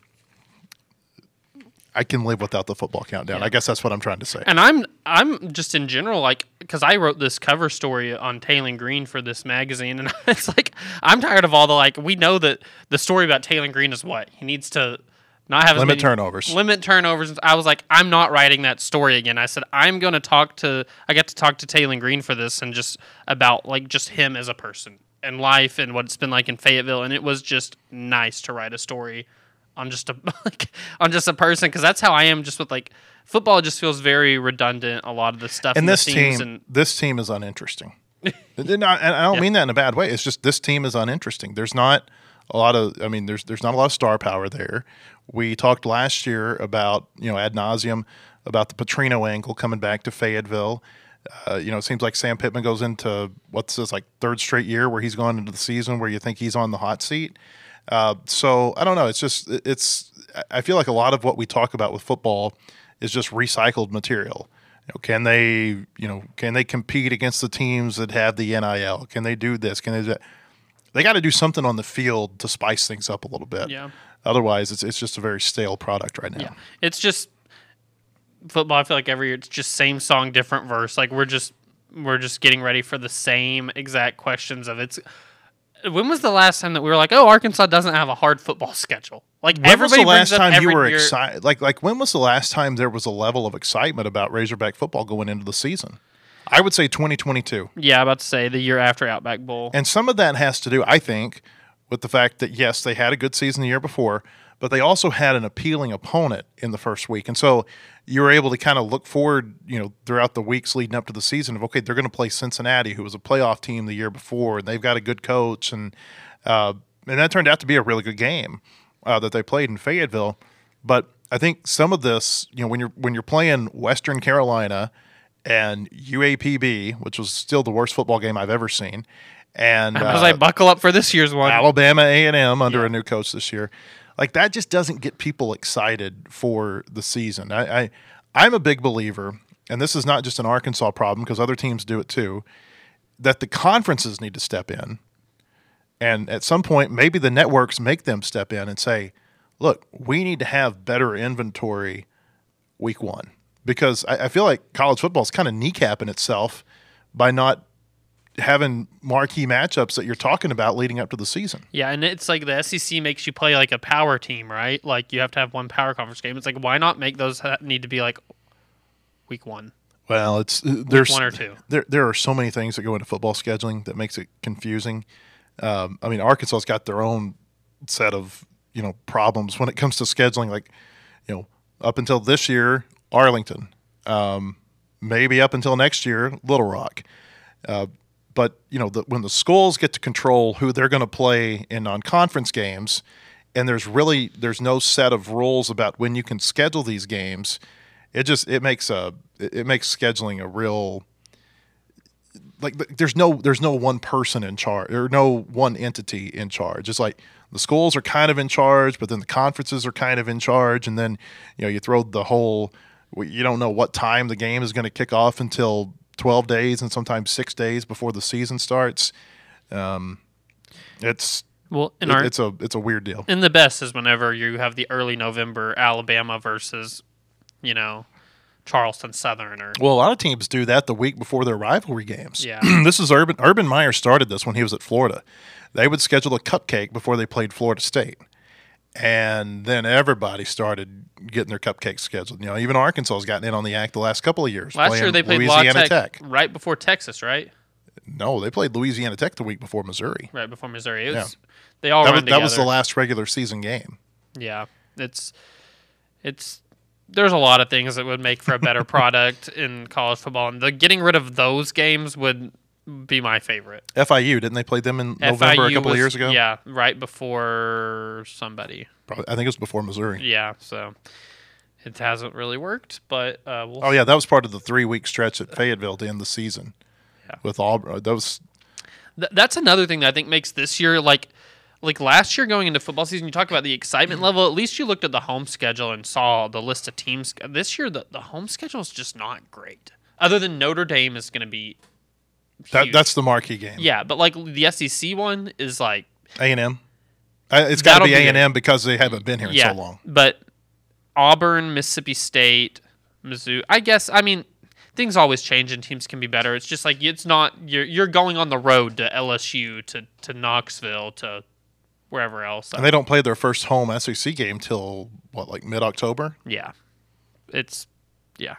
Speaker 2: I can live without the football countdown. I guess that's what I'm trying to say.
Speaker 3: And I'm I'm just in general like because I wrote this cover story on Talon Green for this magazine, and it's like I'm tired of all the like we know that the story about Talon Green is what he needs to not have as
Speaker 2: Limit
Speaker 3: many-
Speaker 2: turnovers.
Speaker 3: Limit turnovers. I was like, I'm not writing that story again. I said I'm going to talk to. I got to talk to Talon Green for this and just about like just him as a person and life and what it's been like in Fayetteville, and it was just nice to write a story on just a like on just a person because that's how I am just with like football. Just feels very redundant. A lot of the stuff
Speaker 2: And
Speaker 3: in the
Speaker 2: this
Speaker 3: themes
Speaker 2: team,
Speaker 3: and
Speaker 2: this team is uninteresting. and I, and I don't
Speaker 3: Yeah.
Speaker 2: mean that in a bad way. It's just this team is uninteresting. There's not a lot of. I mean, there's there's not a lot of star power there. We talked last year about you know ad nauseum about the Petrino angle coming back to Fayetteville. Uh, you know, it seems like Sam Pittman goes into what's this like third straight year where he's gone into the season where you think he's on the hot seat. Uh, so I don't know. It's just it's. I feel like a lot of what we talk about with football is just recycled material. You know, can they, you know, can they compete against the teams that have the N I L? Can they do this? Can they do that? They got to do something on the field to spice things up a little bit.
Speaker 3: Yeah.
Speaker 2: Otherwise, it's it's just a very stale product right now.
Speaker 3: Yeah. It's just football. I feel like every year it's just same song, different verse. Like we're just we're just getting ready for the same exact questions of it's. When was the last time that we were like, oh, Arkansas doesn't have a hard football schedule? Like
Speaker 2: when was
Speaker 3: everybody
Speaker 2: the last
Speaker 3: brings up
Speaker 2: time you
Speaker 3: every
Speaker 2: were
Speaker 3: year-
Speaker 2: excited? Like like when was the last time there was a level of excitement about Razorback football going into the season? I would say twenty twenty-two.
Speaker 3: Yeah, I'm about to say the year after Outback Bowl.
Speaker 2: And some of that has to do, I think, with the fact that, yes, they had a good season the year before, but they also had an appealing opponent in the first week. And so you were able to kind of look forward, you know, throughout the weeks leading up to the season of, okay, they're going to play Cincinnati, who was a playoff team the year before, and they've got a good coach. And uh, and that turned out to be a really good game uh, that they played in Fayetteville. But I think some of this, you know, when you're when you're playing Western Carolina and U A P B, which was still the worst football game I've ever seen, and
Speaker 3: I was
Speaker 2: uh,
Speaker 3: like, buckle up for this year's one.
Speaker 2: Alabama A and M under
Speaker 3: Yeah.
Speaker 2: a new coach this year, like that just doesn't get people excited for the season. I, I I'm a big believer, and this is not just an Arkansas problem because other teams do it too, that the conferences need to step in, and at some point maybe the networks make them step in and say, look, we need to have better inventory week one, because I, I feel like college football is kind of kneecapping itself by not having marquee matchups that you're talking about leading up to the season.
Speaker 3: Yeah, and it's like the S E C makes you play like a power team, right? Like you have to have one power conference game. It's like, why not make those ha- need to be like week one,
Speaker 2: Well, it's there's
Speaker 3: one or two?
Speaker 2: There there are so many things that go into football scheduling that makes it confusing. Um, I mean, Arkansas's got their own set of you know problems when it comes to scheduling. Like you know, up until this year, Arlington, um, maybe up until next year, Little Rock. Uh, But you know, the, when the schools get to control who they're going to play in non-conference games, and there's really there's no set of rules about when you can schedule these games, it just it makes a it makes scheduling a real like there's no there's no one person in charge or no one entity in charge. It's like the schools are kind of in charge, but then the conferences are kind of in charge, and then you know you throw the whole you don't know what time the game is going to kick off until twelve days and sometimes six days before the season starts. Um, it's
Speaker 3: Well, in
Speaker 2: it,
Speaker 3: our
Speaker 2: it's a it's a weird deal.
Speaker 3: and the best is whenever you have the early November Alabama versus, you know, Charleston Southern or
Speaker 2: Well, a lot of teams do that the week before their rivalry games.
Speaker 3: Yeah.
Speaker 2: This is Urban Urban Meyer started this when he was at Florida. They would schedule a cupcake before they played Florida State. And then everybody started getting their cupcakes scheduled. You know, even Arkansas has gotten in on the act the last couple of years.
Speaker 3: last
Speaker 2: playing
Speaker 3: year they played
Speaker 2: Louisiana
Speaker 3: La Tech,
Speaker 2: Tech.
Speaker 3: right before Texas, right?
Speaker 2: No, they played Louisiana Tech the week before Missouri.
Speaker 3: Right before Missouri. It was,
Speaker 2: Yeah.
Speaker 3: They all
Speaker 2: That
Speaker 3: run
Speaker 2: was, that was the
Speaker 3: together.
Speaker 2: last regular season game.
Speaker 3: Yeah, it's it's there's a lot of things that would make for a better product in college football, and the getting rid of those games would be my favorite.
Speaker 2: F I U, didn't they play them in November
Speaker 3: F I U
Speaker 2: a couple
Speaker 3: was-
Speaker 2: of years ago?
Speaker 3: Yeah, right before somebody.
Speaker 2: Probably, I think it was before Missouri.
Speaker 3: Yeah, so it hasn't really worked, but uh, we'll
Speaker 2: Oh, yeah, that was part of the three-week stretch at Fayetteville to end the season.
Speaker 3: Yeah.
Speaker 2: With Auburn. That was
Speaker 3: Th- that's another thing that I think makes this year like like last year going into football season. You talk about the excitement level. At least you looked at the home schedule and saw the list of teams. This year, the, the home schedule is just not great. Other than Notre Dame is going to be
Speaker 2: that,
Speaker 3: huge.
Speaker 2: that's the marquee game.
Speaker 3: yeah, but like the S E C one is like
Speaker 2: A and M. It's got to
Speaker 3: That'll
Speaker 2: be
Speaker 3: be
Speaker 2: A and M
Speaker 3: it.
Speaker 2: because they haven't been here
Speaker 3: yeah,
Speaker 2: in so long.
Speaker 3: but Auburn, Mississippi State, Mizzou. I guess I mean. Things always change and teams can be better. It's just like it's not you're you're going on the road to L S U to, to Knoxville to wherever else.
Speaker 2: And they don't play their first home S E C game till what, like mid-October?
Speaker 3: Yeah, it's yeah.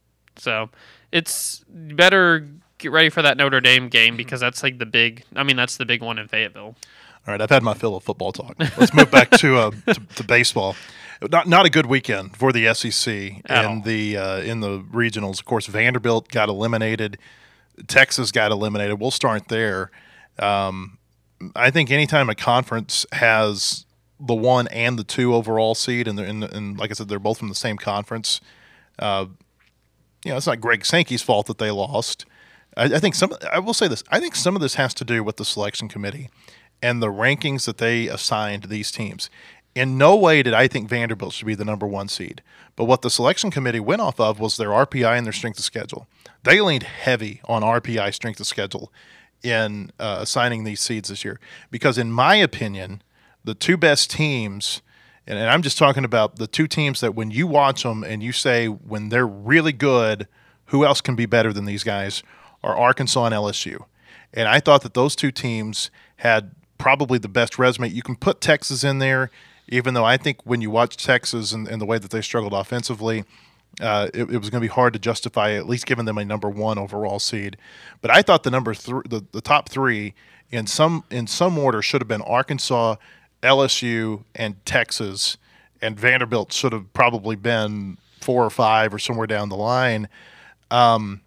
Speaker 3: So it's better get ready for that Notre Dame game because that's like the big. I mean, that's the big one in Fayetteville.
Speaker 2: All right, I've had my fill of football talk. Let's move back to, uh, to to baseball. Not not a good weekend for the S E C
Speaker 3: At
Speaker 2: in
Speaker 3: all.
Speaker 2: the uh, in the regionals. Of course, Vanderbilt got eliminated. Texas got eliminated. We'll start there. Um, I think anytime a conference has the one and the two overall seed, and, and, and like I said, they're both from the same conference. Uh, you know, it's not Greg Sankey's fault that they lost. I, I think some. I will say this. I think some of this has to do with the selection committee and the rankings that they assigned these teams. In no way did I think Vanderbilt should be the number one seed. But what the selection committee went off of was their R P I and their strength of schedule. They leaned heavy on R P I, strength of schedule, in uh, assigning these seeds this year. Because in my opinion, the two best teams, and, and I'm just talking about the two teams that when you watch them and you say when they're really good, who else can be better than these guys, are Arkansas and L S U. And I thought that those two teams had probably the best resume. You can put Texas in there, even though I think when you watch Texas and, and the way that they struggled offensively, uh, it, it was going to be hard to justify at least giving them a number one overall seed. But I thought the number th- the, the top three in some in some order should have been Arkansas, L S U, and Texas, and Vanderbilt should have probably been four or five or somewhere down the line. Um,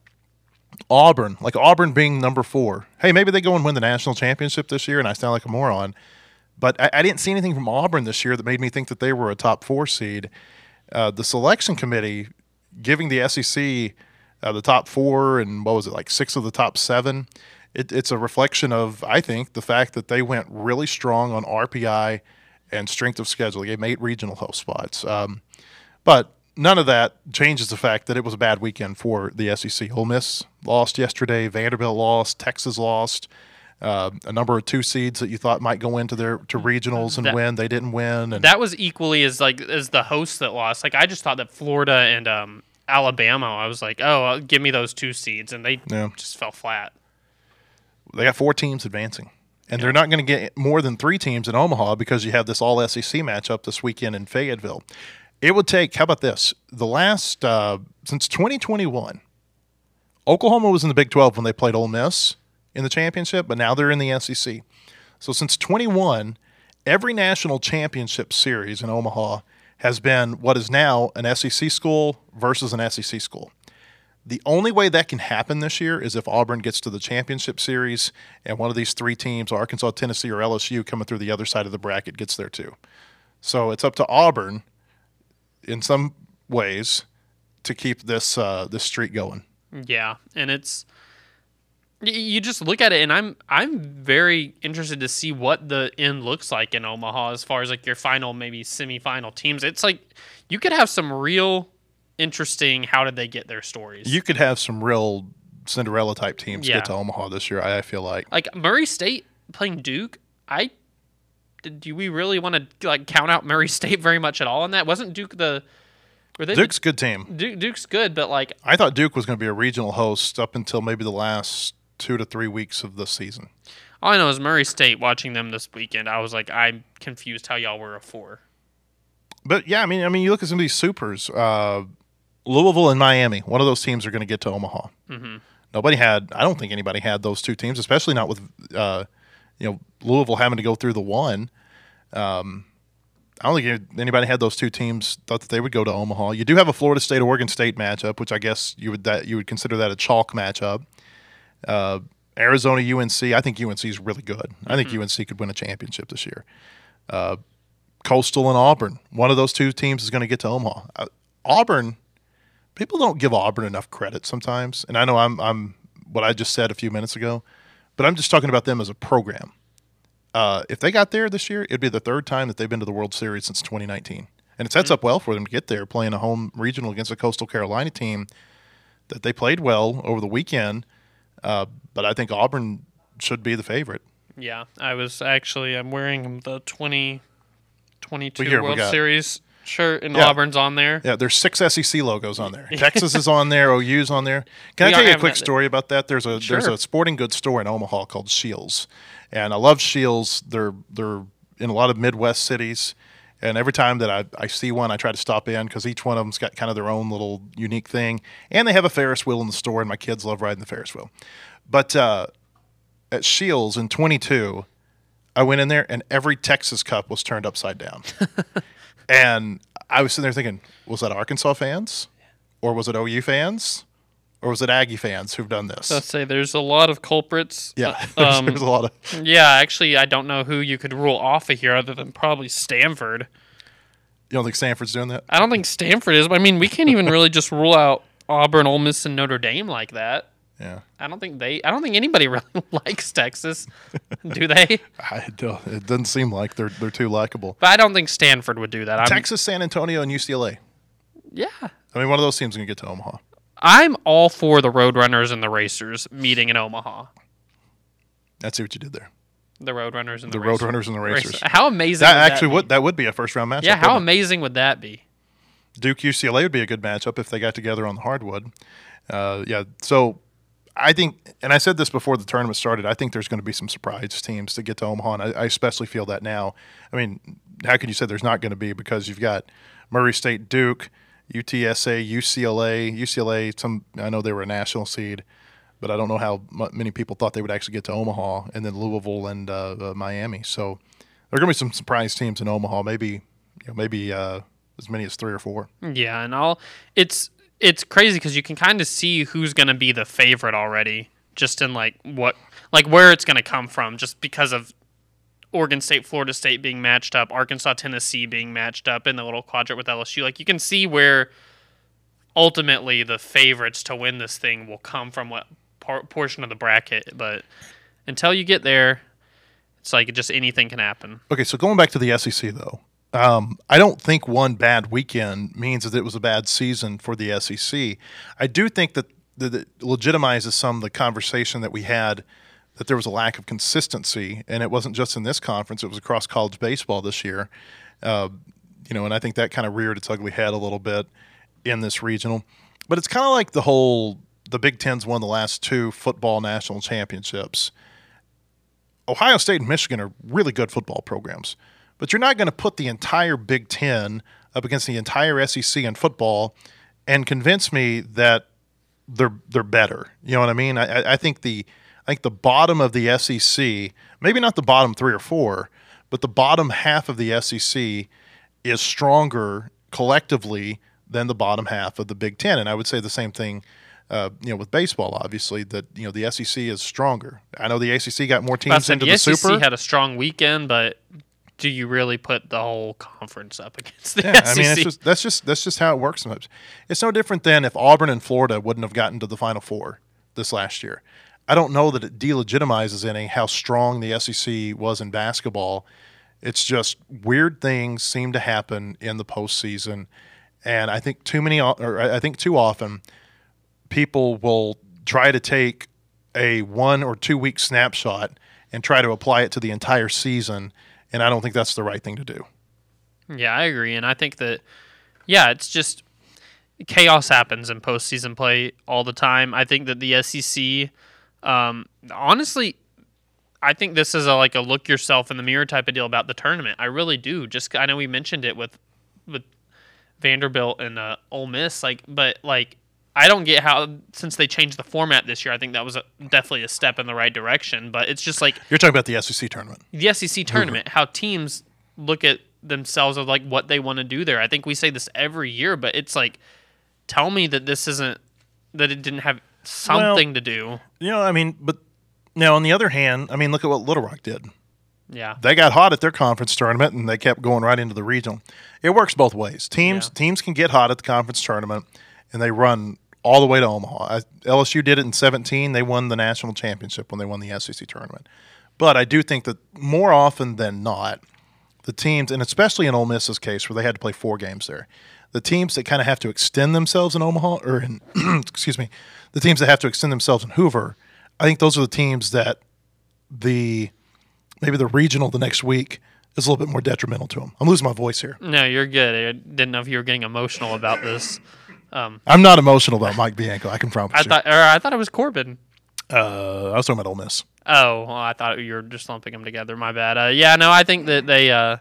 Speaker 2: Auburn, like Auburn being number four. Hey, maybe they go and win the national championship this year, and I sound like a moron. But I, I didn't see anything from Auburn this year that made me think that they were a top four seed. Uh, the selection committee giving the S E C uh, the top four and what was it, like six of the top seven, it, it's a reflection of, I think, the fact that they went really strong on R P I and strength of schedule. They gave eight regional host spots. Um, but none of that changes the fact that it was a bad weekend for the S E C. Ole Miss lost yesterday. Vanderbilt lost. Texas lost. Uh, a number of two seeds that you thought might go into their to regionals and
Speaker 3: that,
Speaker 2: win, they didn't win. And
Speaker 3: that was equally as like as the hosts that lost. Like I just thought that Florida and um, Alabama. I was like, oh, uh, give me those two seeds, and they
Speaker 2: yeah.
Speaker 3: just fell flat.
Speaker 2: They got four teams advancing, and yeah. they're not going to get more than three teams in Omaha because you have this all S E C matchup this weekend in Fayetteville. It would take. How about this? The last uh, since twenty twenty-one, Oklahoma was in the Big twelve when they played Ole Miss in the championship, but now they're in the S E C. So since twenty-one, every national championship series in Omaha has been what is now an S E C school versus an S E C school. The only way that can happen this year is if Auburn gets to the championship series and one of these three teams, Arkansas, Tennessee, or L S U, coming through the other side of the bracket gets there too. So it's up to Auburn in some ways to keep this uh, this streak going.
Speaker 3: Yeah, and it's you just look at it, and I'm I'm very interested to see what the end looks like in Omaha as far as like your final maybe semifinal teams. It's like you could have some real interesting how did they get their stories.
Speaker 2: You could have some real Cinderella type teams
Speaker 3: yeah.
Speaker 2: get to Omaha this year. I feel like
Speaker 3: like Murray State playing Duke. I do we really want to like count out Murray State very much at all in that? Wasn't Duke the were they
Speaker 2: Duke's a
Speaker 3: the,
Speaker 2: good team.
Speaker 3: Duke, Duke's good, but like
Speaker 2: I thought Duke was going to be a regional host up until maybe the last two to three weeks of the season.
Speaker 3: All I know is Murray State, watching them this weekend, I was like, I'm confused how y'all were a four.
Speaker 2: But yeah, I mean, I mean, you look at some of these supers. Uh, Louisville and Miami, one of those teams are going to get to Omaha.
Speaker 3: Mm-hmm.
Speaker 2: Nobody had, I don't think anybody had those two teams, especially not with, uh, you know, Louisville having to go through the one. Um, I don't think anybody had those two teams thought that they would go to Omaha. You do have a Florida State Oregon State matchup, which I guess you would that you would consider that a chalk matchup. Uh, Arizona U N C, I think U N C is really good. I think mm-hmm. U N C could win a championship this year. Uh, Coastal and Auburn, one of those two teams is going to get to Omaha. Uh, Auburn, people don't give Auburn enough credit sometimes, and I know I'm I'm what I just said a few minutes ago, but I'm just talking about them as a program. Uh, if they got there this year, it'd be the third time that they've been to the World Series since twenty nineteen, and it sets mm-hmm. up well for them to get there, playing a home regional against a Coastal Carolina team that they played well over the weekend. Uh, but I think Auburn should be the favorite.
Speaker 3: Yeah, I was actually I'm wearing the twenty twenty-two
Speaker 2: here,
Speaker 3: World
Speaker 2: got,
Speaker 3: Series shirt, and
Speaker 2: yeah.
Speaker 3: Auburn's on there.
Speaker 2: Yeah, there's six S E C logos on there. Texas is on there. O U's on there. Can we I tell you a quick story about that? There's a
Speaker 3: sure.
Speaker 2: there's a sporting goods store in Omaha called Shields, and I love Shields. They're they're in a lot of Midwest cities. And every time that I, I see one, I try to stop in because each one of them's got kind of their own little unique thing. And they have a Ferris wheel in the store, and my kids love riding the Ferris wheel. But uh, at Shields in twenty-two, I went in there, and every Texas cup was turned upside down. And I was sitting there thinking, was that Arkansas fans? Or was it O U fans? Or was it Aggie fans who've done this?
Speaker 3: Let's say there's a lot of culprits.
Speaker 2: Yeah, there's,
Speaker 3: um,
Speaker 2: there's a lot of.
Speaker 3: Yeah, actually, I don't know who you could rule off of here other than probably Stanford.
Speaker 2: You don't think Stanford's doing that?
Speaker 3: I don't think Stanford is. I mean, we can't even really just rule out Auburn, Ole Miss, and Notre Dame like that.
Speaker 2: Yeah.
Speaker 3: I don't think they. I don't think anybody really likes Texas, do they?
Speaker 2: I don't, it doesn't seem like they're they're too likable.
Speaker 3: But I don't think Stanford would do that. I'm,
Speaker 2: Texas, San Antonio, and U C L A.
Speaker 3: Yeah.
Speaker 2: I mean, one of those teams is going to get to Omaha.
Speaker 3: I'm all for the Roadrunners and the Racers meeting in Omaha.
Speaker 2: I see what you did there.
Speaker 3: The Roadrunners and
Speaker 2: The
Speaker 3: the, Racers.
Speaker 2: Roadrunners and the Racers.
Speaker 3: How amazing
Speaker 2: That
Speaker 3: would
Speaker 2: actually
Speaker 3: that
Speaker 2: would
Speaker 3: be?
Speaker 2: that would be a first round matchup.
Speaker 3: Yeah, how
Speaker 2: wouldn't it?
Speaker 3: amazing would that be?
Speaker 2: Duke U C L A would be a good matchup if they got together on the hardwood. Uh, yeah, so I think, and I said this before the tournament started, I think there's going to be some surprise teams to get to Omaha, and I, I especially feel that now. I mean, how can you say there's not going to be, because you've got Murray State, Duke, U T S A, U C L A. U C L A, some I know they were a national seed, but I don't know how m- many people thought they would actually get to Omaha, and then Louisville and uh, uh, Miami. So there are going to be some surprise teams in Omaha, maybe you know, maybe uh, as many as three or four.
Speaker 3: Yeah, and all it's it's crazy because you can kind of see who's going to be the favorite already, just in like what like where it's going to come from, just because of Oregon State, Florida State being matched up, Arkansas, Tennessee being matched up in the little quadrant with L S U. Like you can see where ultimately the favorites to win this thing will come from, what par- portion of the bracket. But until you get there, it's like just anything can happen.
Speaker 2: Okay, so going back to the S E C, though, um, I don't think one bad weekend means that it was a bad season for the S E C. I do think that, that it legitimizes some of the conversation that we had, that there was a lack of consistency, and it wasn't just in this conference, it was across college baseball this year. Uh, you know, and I think that kind of reared its ugly head a little bit in this regional. But it's kind of like the whole, the Big Ten's won the last two football national championships. Ohio State and Michigan are really good football programs, but you're not going to put the entire Big Ten up against the entire S E C in football and convince me that they're they're better. You know what I mean? I, I think the I think the bottom of the S E C, maybe not the bottom three or four, but the bottom half of the S E C is stronger collectively than the bottom half of the Big Ten. And I would say the same thing, uh, you know, with baseball. Obviously, that you know the S E C is stronger. I know the A C C got more teams
Speaker 3: Said,
Speaker 2: into
Speaker 3: the,
Speaker 2: the
Speaker 3: S E C
Speaker 2: Super.
Speaker 3: had a strong weekend, but do you really put the whole conference up against the
Speaker 2: Yeah,
Speaker 3: S E C?
Speaker 2: I mean, it's just, that's just that's just how it works sometimes. It's no different than if Auburn and Florida wouldn't have gotten to the Final Four this last year. I don't know that it delegitimizes any how strong the S E C was in basketball. It's just weird things seem to happen in the postseason, and I think too many, or I think too often, people will try to take a one or two week snapshot and try to apply it to the entire season, and I don't think that's the right thing to do.
Speaker 3: Yeah, I agree, and I think that yeah, it's just chaos happens in postseason play all the time. I think that the S E C. Um, honestly, I think this is a, like a look yourself in the mirror type of deal about the tournament. I really do. Just I know we mentioned it with with Vanderbilt and uh, Ole Miss, like, but like I don't get how, since they changed the format this year, I think that was a, definitely a step in the right direction. But it's just like
Speaker 2: You're talking about the S E C tournament.
Speaker 3: the S E C tournament, how teams look at themselves of like what they want to do there. I think we say this every year, but it's like, tell me that this isn't, that it didn't have something
Speaker 2: Well,
Speaker 3: to do.
Speaker 2: You know, I mean, but now on the other hand, I mean, look at what Little Rock did.
Speaker 3: Yeah.
Speaker 2: They got hot at their conference tournament, and they kept going right into the regional. It works both ways. Teams
Speaker 3: Yeah.
Speaker 2: teams can get hot at the conference tournament, and they run all the way to Omaha. I, L S U did it in seventeen. They won the national championship when they won the S E C tournament. But I do think that more often than not, the teams, and especially in Ole Miss's case where they had to play four games there, the teams that kind of have to extend themselves in Omaha, or in, excuse me, the teams that have to extend themselves in Hoover, I think those are the teams that the maybe the regional the next week is a little bit more detrimental to them. I'm losing my voice here.
Speaker 3: No, you're good. I didn't know if you were getting emotional about this. Um,
Speaker 2: I'm not emotional about Mike Bianco. I can promise
Speaker 3: I
Speaker 2: you.
Speaker 3: thought, or I thought it was Corbin.
Speaker 2: Uh, I was talking about Ole Miss.
Speaker 3: Oh, well, I thought you were just lumping them together. My bad. Uh, yeah, no, I think that they. Uh,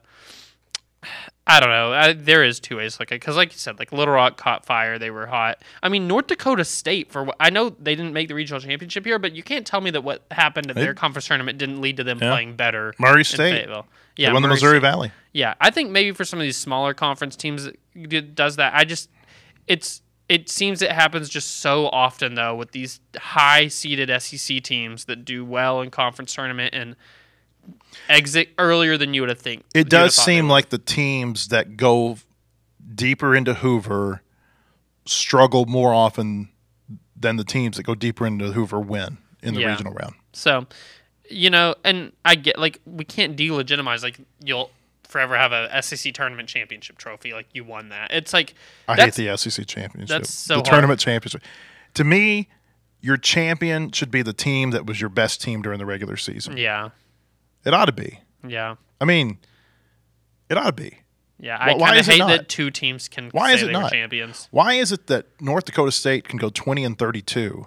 Speaker 3: I don't know. I, there is two ways to look at it, because, like you said, like Little Rock caught fire. They were hot. I mean, North Dakota State, for what, I know they didn't make the regional championship here, but you can't tell me that what happened at
Speaker 2: They-
Speaker 3: their conference tournament didn't lead to them
Speaker 2: Yeah.
Speaker 3: playing better.
Speaker 2: Murray
Speaker 3: in
Speaker 2: State.
Speaker 3: Fayetteville. Yeah,
Speaker 2: They won the
Speaker 3: Murray
Speaker 2: Missouri
Speaker 3: State.
Speaker 2: Valley.
Speaker 3: Yeah, I think maybe for some of these smaller conference teams that does that. I just it's it seems it happens just so often though with these high seeded S E C teams that do well in conference tournament and exit earlier than you would have think. you
Speaker 2: It
Speaker 3: would
Speaker 2: does
Speaker 3: have thought they
Speaker 2: seem
Speaker 3: would.
Speaker 2: like the teams that go deeper into Hoover struggle more often then the teams that go deeper into Hoover win in the
Speaker 3: Yeah.
Speaker 2: regional round.
Speaker 3: So, you know, and I get, like, we can't delegitimize, like, you'll forever have a S E C tournament championship trophy, like, you won that. It's like,
Speaker 2: I hate
Speaker 3: that's-
Speaker 2: the S E C championship.
Speaker 3: that's so
Speaker 2: the
Speaker 3: hard.
Speaker 2: tournament championship. To me, your champion should be the team that was your best team during the regular season.
Speaker 3: Yeah,
Speaker 2: It ought to be.
Speaker 3: yeah,
Speaker 2: I mean, it ought to be.
Speaker 3: yeah. I
Speaker 2: Why
Speaker 3: kind of
Speaker 2: is it
Speaker 3: hate
Speaker 2: not?
Speaker 3: that two teams can
Speaker 2: Why
Speaker 3: say
Speaker 2: is it
Speaker 3: they were
Speaker 2: not?
Speaker 3: champions.
Speaker 2: Why is it that North Dakota State can go twenty and thirty-two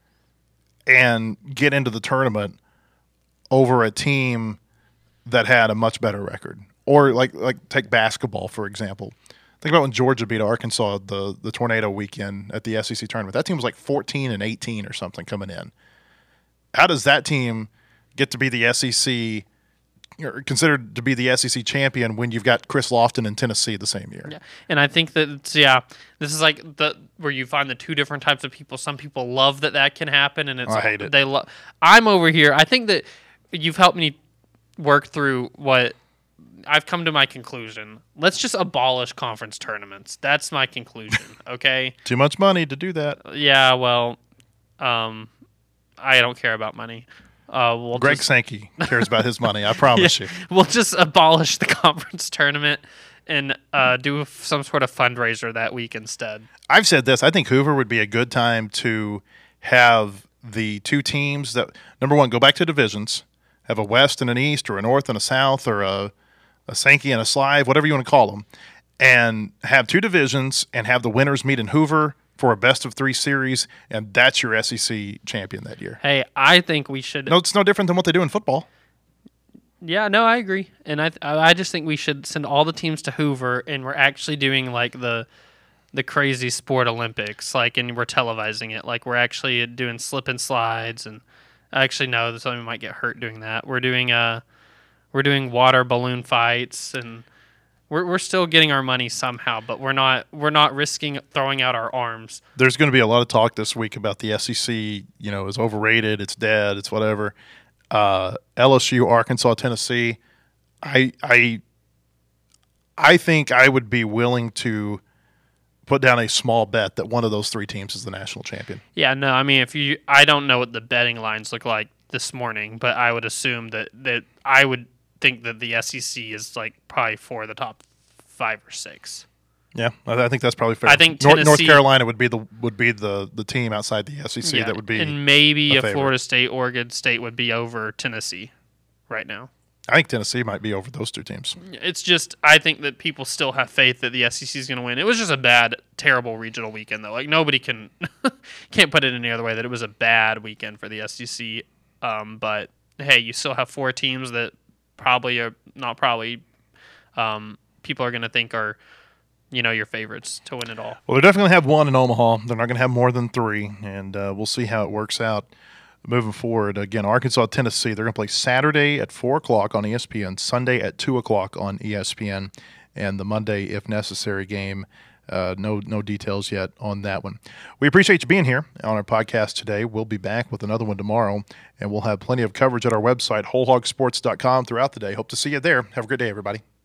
Speaker 2: and get into the tournament over a team that had a much better record? Or like like take basketball, for example. Think about when Georgia beat Arkansas the the tornado weekend at the S E C tournament. That team was like fourteen and eighteen or something coming in. How does that team get to be the S E C or considered to be the S E C champion when you've got Chris Lofton in Tennessee the same year?
Speaker 3: Yeah, and I think that it's, yeah, this is like the where you find the two different types of people. Some people love that that can happen, and it's
Speaker 2: I hate it.
Speaker 3: They love. I'm over here. I think that you've helped me work through what I've come to my conclusion. Let's just abolish conference tournaments. That's my conclusion. Okay.
Speaker 2: Too much money to do that.
Speaker 3: Yeah. Well, um, I don't care about money. Uh, we'll
Speaker 2: Greg
Speaker 3: just,
Speaker 2: Sankey cares about his money. I promise you.
Speaker 3: we'll just abolish the conference tournament and uh, do some sort of fundraiser that week instead.
Speaker 2: I've said this. I think Hoover would be a good time to have the two teams that, number one, go back to divisions, have a West and an East, or a North and a South, or a, a Sankey and a Slive, whatever you want to call them, and have two divisions and have the winners meet in Hoover for a best of three series, and that's your S E C champion that year.
Speaker 3: Hey, I think we should.
Speaker 2: No, it's no different than what they do in football.
Speaker 3: Yeah, no, I agree, and I I just think we should send all the teams to Hoover, and we're actually doing like the the crazy sport Olympics, like, and we're televising it, like we're actually doing slip and slides, and actually no, somebody might get hurt doing that. We're doing uh, we're doing water balloon fights, and we're we're still getting our money somehow, but we're not we're not risking throwing out our arms.
Speaker 2: There's going to be a lot of talk this week about the S E C, you know, is overrated, it's dead, it's whatever. Uh, L S U, Arkansas, Tennessee. I I I think I would be willing to put down a small bet that one of those three teams is the national champion.
Speaker 3: Yeah, no, I mean, if you, I don't know what the betting lines look like this morning, but I would assume that, that I would think that the S E C is like probably for the top five or six.
Speaker 2: Yeah, I, I think that's probably fair.
Speaker 3: I think
Speaker 2: North, North
Speaker 3: Tennessee-
Speaker 2: Carolina would be the would be the, the team outside the S E C
Speaker 3: Yeah,
Speaker 2: that would be.
Speaker 3: and maybe
Speaker 2: a
Speaker 3: a
Speaker 2: favorite.
Speaker 3: Florida State, Oregon State would be over Tennessee right now.
Speaker 2: I think Tennessee might be over those two teams.
Speaker 3: It's just, I think that people still have faith that the S E C is going to win. It was just a bad, terrible regional weekend, though. Like, nobody can can't put it any other way that it was a bad weekend for the S E C. Um, but hey, you still have four teams that probably are not probably um, people are going to think are, you know, your favorites to win it all.
Speaker 2: Well, they're definitely going to have one in Omaha. They're not going to have more than three, and uh, we'll see how it works out moving forward. Again, Arkansas, Tennessee, they're going to play Saturday at four o'clock on E S P N, Sunday at two o'clock on E S P N, and the Monday, if necessary, game. Uh, no no details yet on that one. We appreciate you being here on our podcast today. We'll be back with another one tomorrow, and we'll have plenty of coverage at our website, whole hog sports dot com, throughout the day. Hope to see you there. Have a great day, everybody.